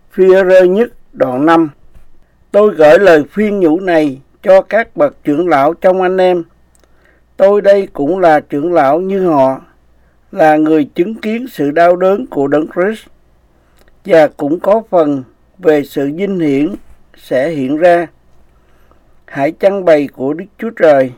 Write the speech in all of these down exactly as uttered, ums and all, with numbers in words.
Phi-e-rơ nhất đoạn năm. Tôi gửi lời khuyên nhủ này cho các bậc trưởng lão trong anh em. Tôi đây cũng là trưởng lão như họ, là người chứng kiến sự đau đớn của Đấng Christ, và cũng có phần về sự vinh hiển sẽ hiện ra. Hãy chăn bày của Đức Chúa Trời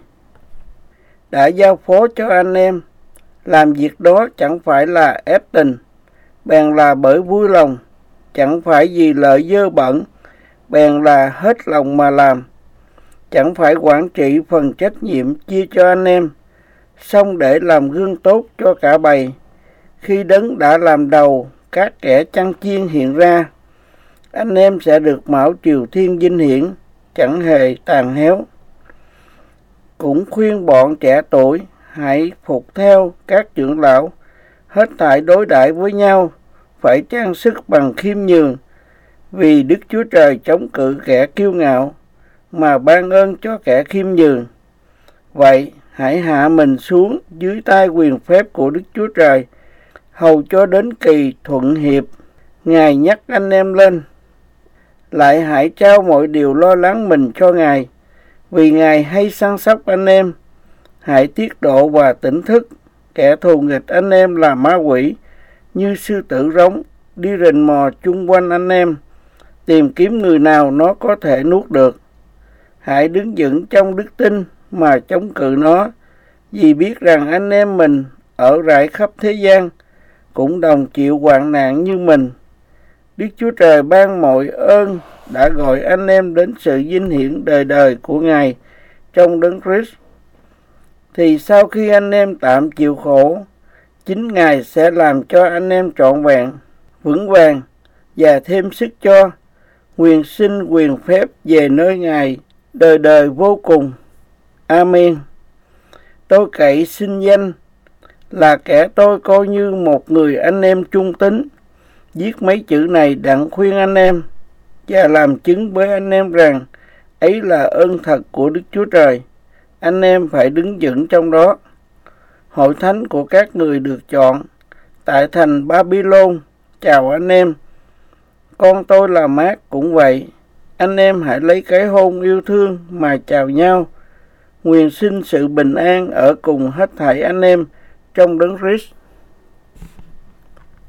đã giao phó cho anh em. Làm việc đó chẳng phải là ép tình, bèn là bởi vui lòng, chẳng phải vì lợi dơ bẩn, bèn là hết lòng mà làm. Chẳng phải quản trị phần trách nhiệm chia cho anh em, song để làm gương tốt cho cả bầy. Khi Đấng đã làm đầu các kẻ chăn chiên hiện ra, anh em sẽ được mão triều thiên vinh hiển, chẳng hề tàn héo. Cũng khuyên bọn trẻ tuổi hãy phục theo các trưởng lão, hết thảy đối đãi với nhau phải trang sức bằng khiêm nhường, vì Đức Chúa Trời chống cự kẻ kiêu ngạo mà ban ơn cho kẻ khiêm nhường. Vậy hãy hạ mình xuống dưới tay quyền phép của Đức Chúa Trời, hầu cho đến kỳ thuận hiệp Ngài nhắc anh em lên. Lại hãy trao mọi điều lo lắng mình cho Ngài, vì Ngài hay săn sóc anh em. Hãy tiết độ và tỉnh thức. Kẻ thù nghịch anh em là ma quỷ, như sư tử rống, đi rình mò chung quanh anh em, tìm kiếm người nào nó có thể nuốt được. Hãy đứng vững trong đức tin mà chống cự nó, vì biết rằng anh em mình ở rải khắp thế gian cũng đồng chịu hoạn nạn như mình. Đức Chúa Trời ban mọi ơn đã gọi anh em đến sự vinh hiển đời đời của Ngài trong Đấng Christ. Thì sau khi anh em tạm chịu khổ, chính Ngài sẽ làm cho anh em trọn vẹn, vững vàng và thêm sức cho, quyền sinh quyền phép về nơi Ngài đời đời vô cùng. Amen. Tôi cậy xin danh là kẻ tôi coi như một người anh em trung tín, viết mấy chữ này đặng khuyên anh em và làm chứng với anh em rằng ấy là ơn thật của Đức Chúa Trời. Anh em phải đứng vững trong đó. Hội thánh của các người được chọn tại thành Babylon chào anh em. Con tôi là Mát cũng vậy. Anh em hãy lấy cái hôn yêu thương mà chào nhau. Nguyện xin sự bình an ở cùng hết thảy anh em trong Đấng Christ.